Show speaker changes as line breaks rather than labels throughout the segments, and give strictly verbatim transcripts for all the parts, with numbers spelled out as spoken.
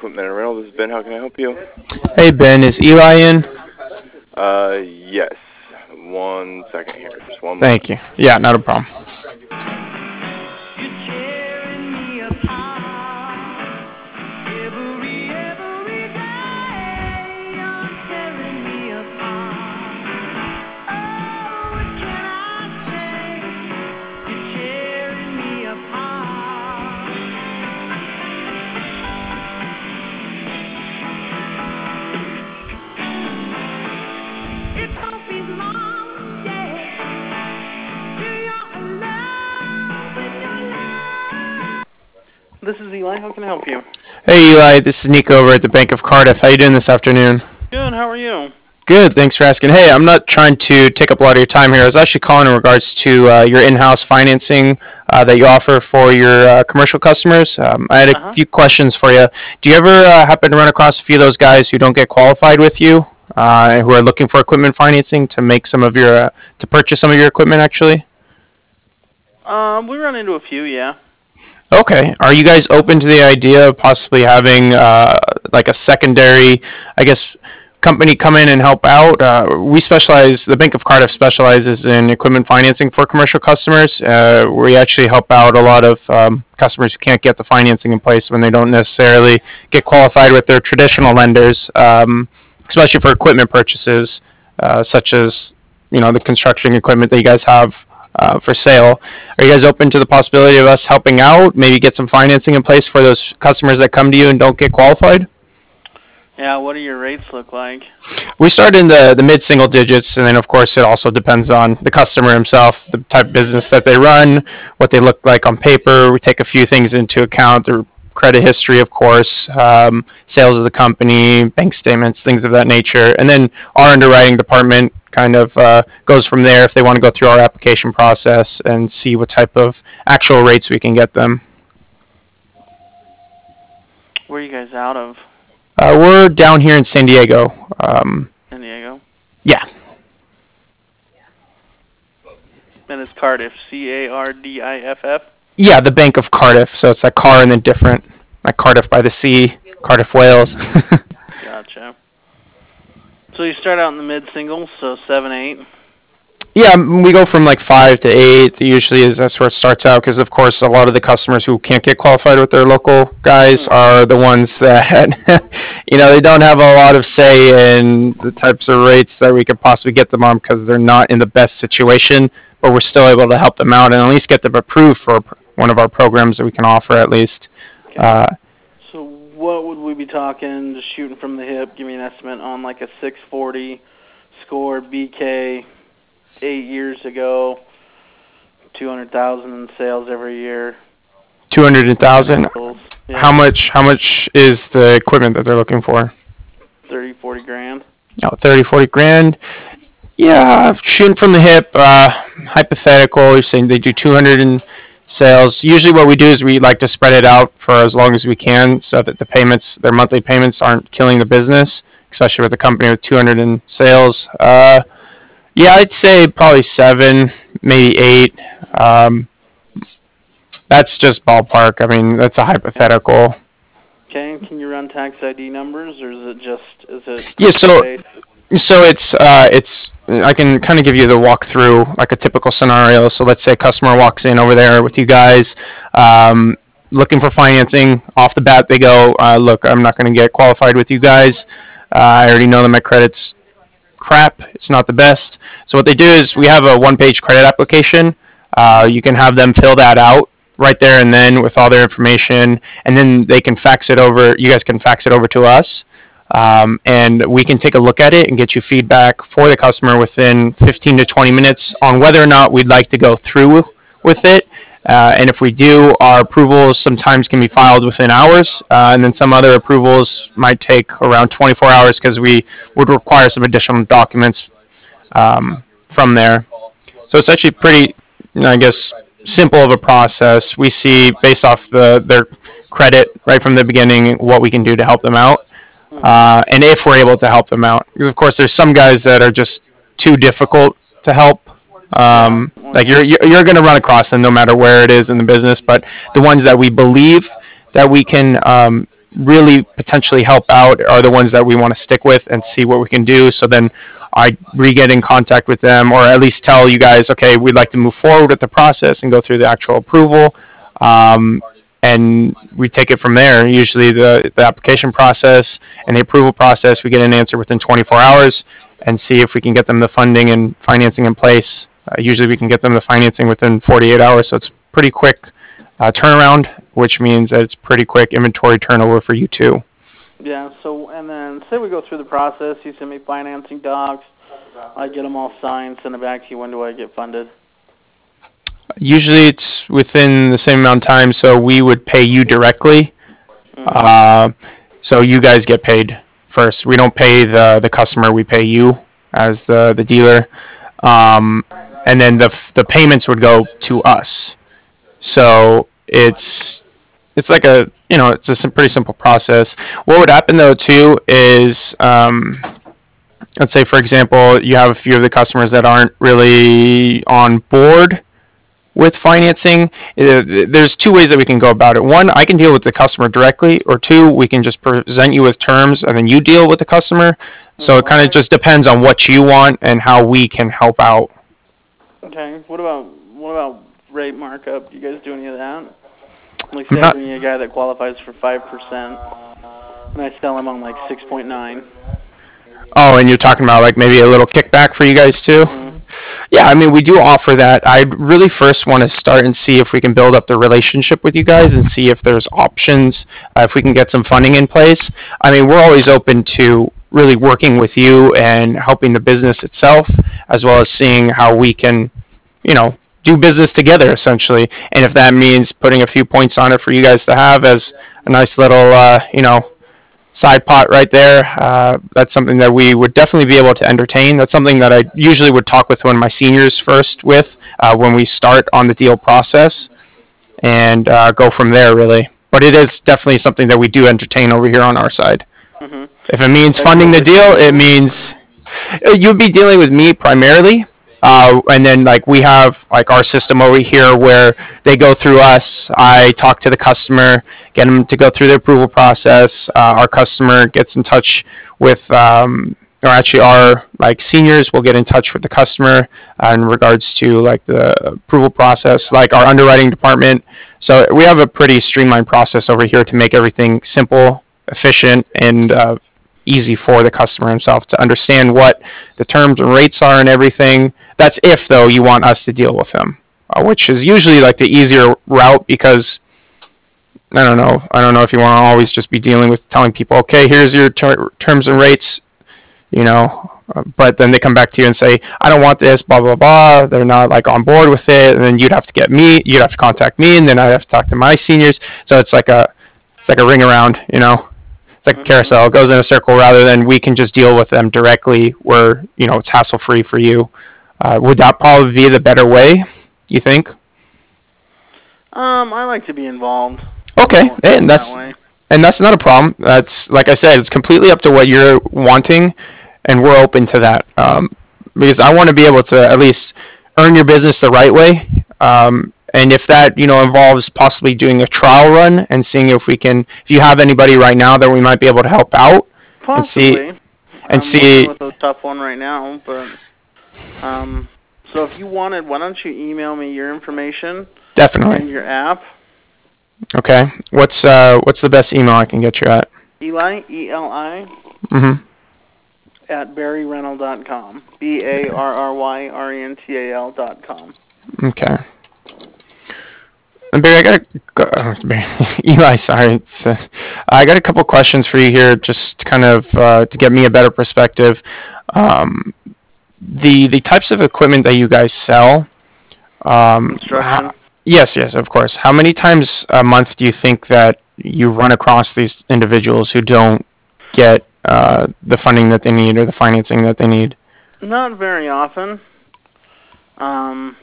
Equipment and Rental. This is Ben. How can I help you?
Hey Ben, is Eli in?
Uh, yes. One second here. Just one moment.
Thank you. Yeah, not a problem.
This is Eli. How can I help you?
Hey Eli, this is Nico over at the Bank of Cardiff. How you doing this afternoon?
Good. How are you?
Good, thanks for asking. Hey, I'm not trying to take up a lot of your time here. I was actually calling in regards to uh, your in-house financing uh, that you offer for your uh, commercial customers. Um, I had a
Uh-huh.
few questions for you. Do you ever uh, happen to run across a few of those guys who don't get qualified with you, uh, who are looking for equipment financing to make some of your uh, to purchase some of your equipment actually?
Um, we run into a few, yeah.
Okay. Are you guys open to the idea of possibly having uh, like a secondary, I guess, company come in and help out? Uh, we specialize, the Bank of Cardiff specializes in equipment financing for commercial customers. Uh, we actually help out a lot of um, customers who can't get the financing in place when they don't necessarily get qualified with their traditional lenders, um, especially for equipment purchases, uh, such as, you know, the construction equipment that you guys have uh, for sale. Are you guys open to the possibility of us helping out, maybe get some financing in place for those customers that come to you and don't get qualified?
Yeah, what do your rates look like?
We start in the, the mid single digits, and then of course it also depends on the customer himself, the type of business that they run, what they look like on paper. We take a few things into account, their credit history, of course, um, sales of the company, bank statements, things of that nature. And then our underwriting department kind of uh, goes from there if they want to go through our application process and see what type of actual rates we can get them.
Where are you guys out of?
Uh, we're down here in San Diego. Um,
San Diego?
yeah.
And it's Cardiff. C A R D I F F?
Yeah, the Bank of Cardiff. So it's like car and then different. Like Cardiff by the Sea, Cardiff, Wales.
Gotcha. So you start out in the mid-singles, so seven, eight?
Yeah, we go from like five to eight. Usually, is that's where it starts out. Because of course, a lot of the customers who can't get qualified with their local guys are the ones that, you know, they don't have a lot of say in the types of rates that we could possibly get them on because they're not in the best situation. But we're still able to help them out and at least get them approved for one of our programs that we can offer at least.
Okay.
Uh,
So what would we be talking, just shooting from the hip, give me an estimate on like a six forty score B K eight years ago, two hundred thousand in sales every year.
Two hundred thousand.
Yeah,
How much? How much is the equipment that they're looking for?
thirty, forty grand.
Oh, thirty, forty grand. Yeah, shooting from the hip. Uh, hypothetical. You're saying they do two hundred in sales. Usually, what we do is we like to spread it out for as long as we can, so that the payments, their monthly payments, aren't killing the business, especially with a company with two hundred in sales. Uh, yeah, I'd say probably seven, maybe eight. Um, that's just ballpark. I mean, that's a hypothetical.
Okay, and can you run tax I D numbers, or is it just, is it...
Yeah, so so it's uh, it's I can kind of give you the walkthrough, like a typical scenario. So let's say a customer walks in over there with you guys, um, looking for financing. Off the bat, they go, uh, look, I'm not going to get qualified with you guys. Uh, I already know that my credit's crap. It's not the best. So what they do is we have a one-page credit application. Uh, you can have them fill that out right there and then with all their information, and then they can fax it over. You guys can fax it over to us. Um, and we can take a look at it and get you feedback for the customer within fifteen to twenty minutes on whether or not we'd like to go through with it. Uh, and if we do, our approvals sometimes can be filed within hours, uh, and then some other approvals might take around twenty-four hours because we would require some additional documents um, from there. So it's actually pretty, I guess, simple of a process. We see, based off the their credit right from the beginning, what we can do to help them out. Uh, and if we're able to help them out. Because, of course, there's some guys that are just too difficult to help. Um, like, you're, you're, you're going to run across them no matter where it is in the business. But the ones that we believe that we can um, really potentially help out are the ones that we want to stick with and see what we can do. So then I re-get in contact with them, or at least tell you guys, okay, we'd like to move forward with the process and go through the actual approval. Um, and we take it from there. Usually the, the application process and the approval process, we get an answer within twenty-four hours and see if we can get them the funding and financing in place. Uh, usually we can get them the financing within forty-eight hours, so it's pretty quick uh, turnaround, which means that it's pretty quick inventory turnover for you too.
Yeah, so, and then say we go through the process, you send me financing docs, I get them all signed, send it back to you, when do I get funded?
Usually it's within the same amount of time, so we would pay you directly.
Mm-hmm.
Uh, so you guys get paid first. We don't pay the, the customer, we pay you as the, the dealer. Um, and then the, the payments would go to us. So it's it's like a, you know, it's a sim- pretty simple process. What would happen though too is, um, let's say for example, you have a few of the customers that aren't really on board with financing. Uh, there's two ways that we can go about it. One, I can deal with the customer directly, or two, we can just present you with terms and then you deal with the customer. So it kind of just depends on what you want and how we can help out.
Okay, what about, what about rate markup? Do you guys do any of that? Like, say
Not-
I bring you a guy that qualifies for five percent, and I sell him on like six point nine.
Oh, and you're talking about like maybe a little kickback for you guys too?
Mm-hmm.
Yeah, I mean, we do offer that. I really first want to start and see if we can build up the relationship with you guys and see if there's options, uh, if we can get some funding in place. I mean, we're always open to really working with you and helping the business itself, as well as seeing how we can, you know, do business together essentially. And if that means putting a few points on it for you guys to have as a nice little, uh, you know, side pot right there. Uh, that's something that we would definitely be able to entertain. That's something that I usually would talk with one of my seniors first with uh, when we start on the deal process, and uh, go from there really. But it is definitely something that we do entertain over here on our side.
Mm-hmm.
If it means funding the deal, it means you'd be dealing with me primarily. Uh, and then like we have like our system over here where they go through us. I talk to the customer, get them to go through the approval process. Uh, our customer gets in touch with, um, or actually our like seniors will get in touch with the customer uh, in regards to like the approval process, like our underwriting department. So we have a pretty streamlined process over here to make everything simple, efficient, and uh, easy for the customer himself to understand what the terms and rates are and everything. That's if, though, you want us to deal with them, uh, which is usually like the easier route because I don't know. I don't know if you want to always just be dealing with telling people, okay, here's your ter- terms and rates, you know. Uh, but then they come back to you and say, I don't want this, blah blah blah. They're not like on board with it, and then you'd have to get me, you'd have to contact me, and then I'd have to talk to my seniors. So it's like a, it's like a ring around, you know. It's like a carousel. It goes in a circle rather than we can just deal with them directly where, you know, it's hassle free for you. Uh, would that probably be the better way, you think?
Um, I like to be involved.
Okay,
So,
and that's
that way.
and that's not a problem. That's like I said, it's completely up to what you're wanting, and we're open to that. Um, because I want to be able to at least earn your business the right way. Um, and if that, you know, involves possibly doing a trial run and seeing if we can, if you have anybody right now that we might be able to help out and see,
Possibly.
and
I'm
see.
working with a tough one right now, but um, so if you wanted, why don't you email me your information and
Definitely.
your app,
Okay. What's uh what's the best email I can get you at?
Eli E L I
Mm-hmm.
at barry rental dot com, B A R R Y R E N T A L dot com.
Okay. And Barry, I got a, go- uh, Barry, Eli, sorry. It's, uh, I got a couple questions for you here, just kind of uh, to get me a better perspective. Um, the the types of equipment that you guys sell. Um,
Construction.
how, yes, yes, of course. How many times a month do you think that you run across these individuals who don't get uh, the funding that they need or the financing that they need?
Not very often. Um,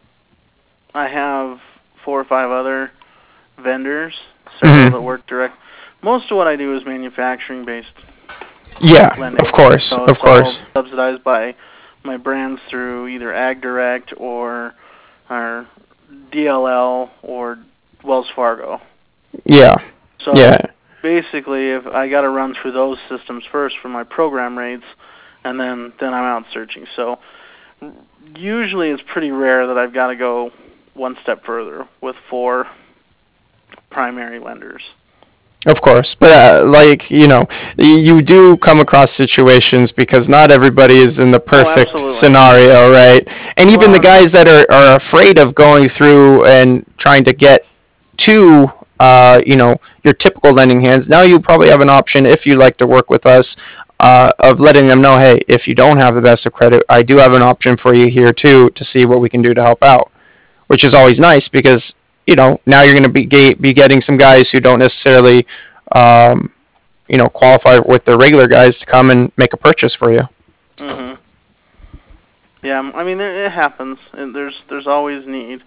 I have four or five other vendors, several
Mhm.
that work direct. Most of what I do is manufacturing based
Yeah,
lending.
of course,
So
of
it's
course.
all subsidized by my brands through either AgDirect or our D L L or Wells Fargo.
Yeah,
So
yeah.
basically, if I got to run through those systems first for my program rates, and then then I'm out searching. So usually it's pretty rare that I've got to go one step further with four primary lenders.
Of course, but uh, like you know, you do come across situations because not everybody is in the perfect
absolutely.
scenario, right? And even the
Well,
guys that are, are afraid of going through and trying to get to uh, you know your typical lending hands. Now you probably have an option if you like to work with us uh, of letting them know, hey, if you don't have the best of credit, I do have an option for you here too to see what we can do to help out, which is always nice because you know now you're going to be ga- be getting some guys who don't necessarily um, you know qualify with the regular guys to come and make a purchase for you.
hmm Yeah, I mean it, it happens. And there's there's always need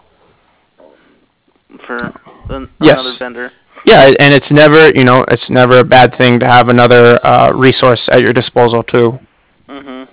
for an,
Yes.
another vendor.
Yeah, and it's never you know it's never a bad thing to have another uh, resource at your disposal too.
hmm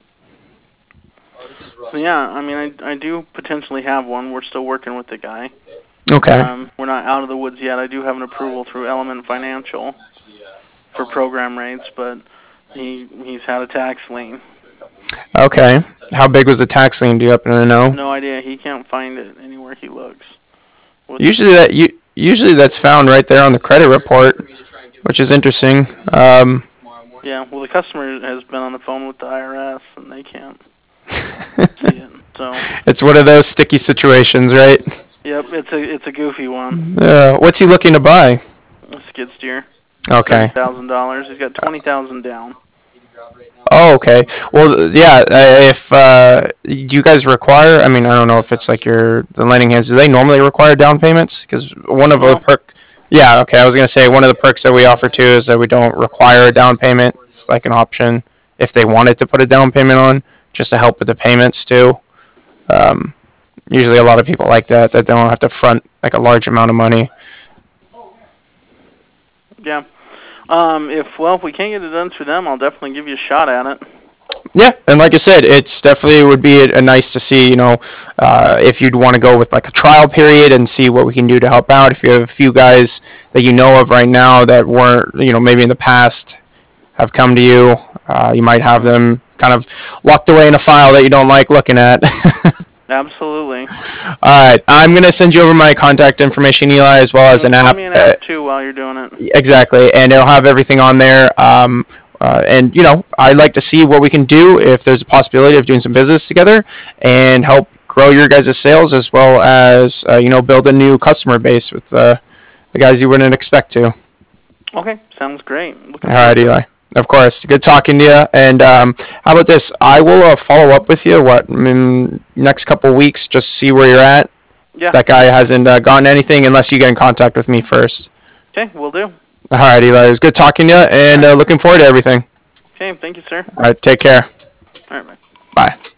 So yeah, I mean I I do potentially have one. We're still working with the guy.
Okay.
Um, we're not out of the woods yet. I do have an approval through Element Financial for program rates, but he he's had a tax lien.
Okay. How big was the tax lien? Do you happen to know?
No idea. He can't find it anywhere he looks. With
Usually that you usually that's found right there on the credit report, which is interesting. Um,
Yeah, well, the customer has been on the phone with the I R S, and they can't see it. So,
it's one of those sticky situations, right?
yep, it's a it's a goofy one.
Uh, what's he looking to buy?
A skid steer.
Okay.
Thousand dollars. He's got twenty thousand down.
Oh, okay. Well, yeah. uh, If uh, do you guys require? I mean, I don't know if it's like your the lending hands. Do they normally require down payments? Because one of the
No.
perk. Yeah. Okay. I was gonna say one of the perks that we offer too is that we don't require a down payment. It's like an option if they wanted to put a down payment on, just to help with the payments too. Um, usually, a lot of people like that that they don't have to front like a large amount of money.
Yeah. Um, if well, if we can't get it done through them, I'll definitely give you a shot at it.
Yeah, and like I said, it's definitely would be a, a nice to see, you know, uh, if you'd want to go with like a trial period and see what we can do to help out. If you have a few guys that you know of right now that weren't, you know, maybe in the past have come to you, uh, you might have them kind of locked away in a file that you don't like looking at.
Absolutely.
All right, I'm gonna send you over my contact information, Eli, as well as an
Send
app.
me an app too while you're doing it.
Exactly, and it'll have everything on there. Um, uh, and you know, I'd like to see what we can do if there's a possibility of doing some business together and help grow your guys' sales as well as uh, you know build a new customer base with uh, the guys you wouldn't expect to.
Okay, sounds great. Looking
All right,
forward to
Eli.
it.
Of course, good talking to you. And um, how about this? I will uh, follow up with you. What in next couple weeks? Just see where you're at.
Yeah.
That guy hasn't uh, gotten anything unless you get in contact with me first.
Okay, we'll do.
All right, Eli. It was good talking to you, and uh, looking forward to everything.
Okay, thank you, sir.
All right, take care.
All right, bye.
Bye.